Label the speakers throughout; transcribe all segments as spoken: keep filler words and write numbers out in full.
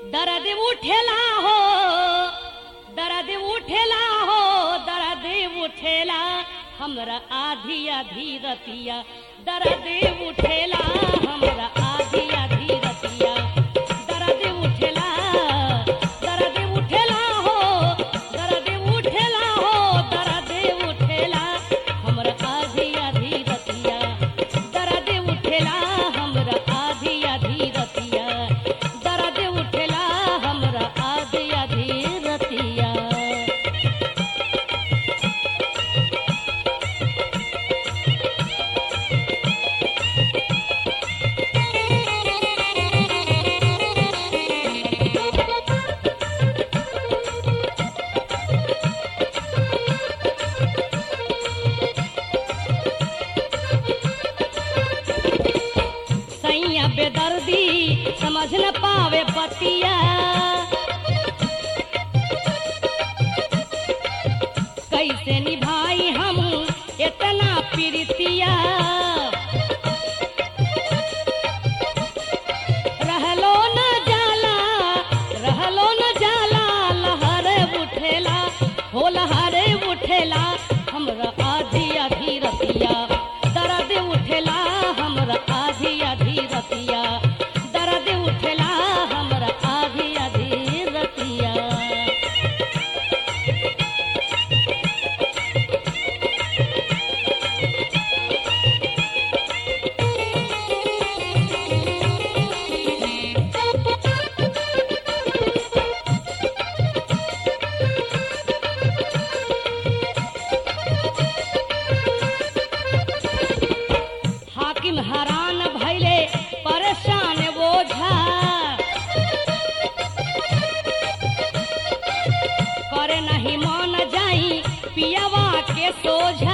Speaker 1: दर्द उठेला हो दर्द उठेला हो दर्द उठेला हमरा आधी आधी रतिया दर्द उठेला हमरा आधी आधी रतिया दर्द उठेला दर्द उठेला हो दर्द उठेला हो दर्द उठेला हमरा आधी आधी रतिया दर्द उठेला हमरा आधी आधी रतिया दर्द उठेला हमरा आधी आधी रतिया। सैया बेदर्दी समझ न पावे पतिया कैसे निभाई हम इतना प्रीतिया रहलो न जाला रहलो न जाला लहर उठेला हो लहर उठेला हमरा आधी आधी रतिया दर्द उठेला हमरा आधी आधी रतिया दर्द उठेला हमरा आधी आधी रतिया। हाकिम हरान भैले परेशान बोझा करे नहीं मन जाई पियावा के सोझा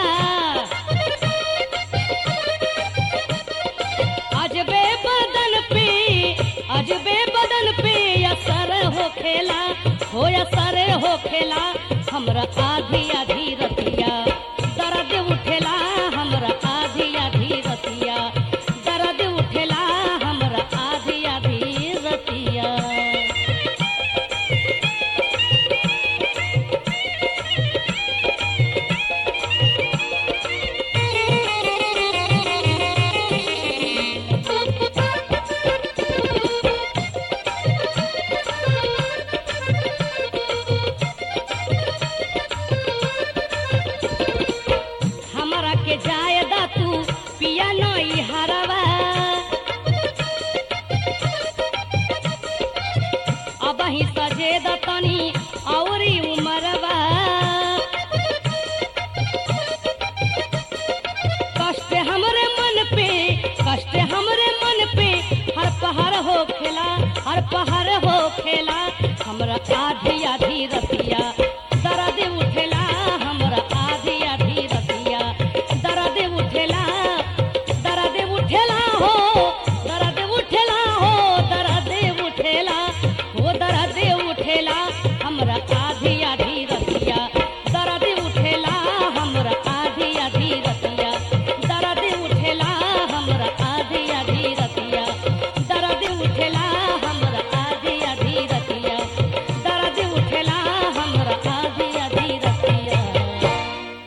Speaker 1: अजबे बदन पे अजबे बदन पे असर हो खेला हो असर हो खेला हमरा आधी आधी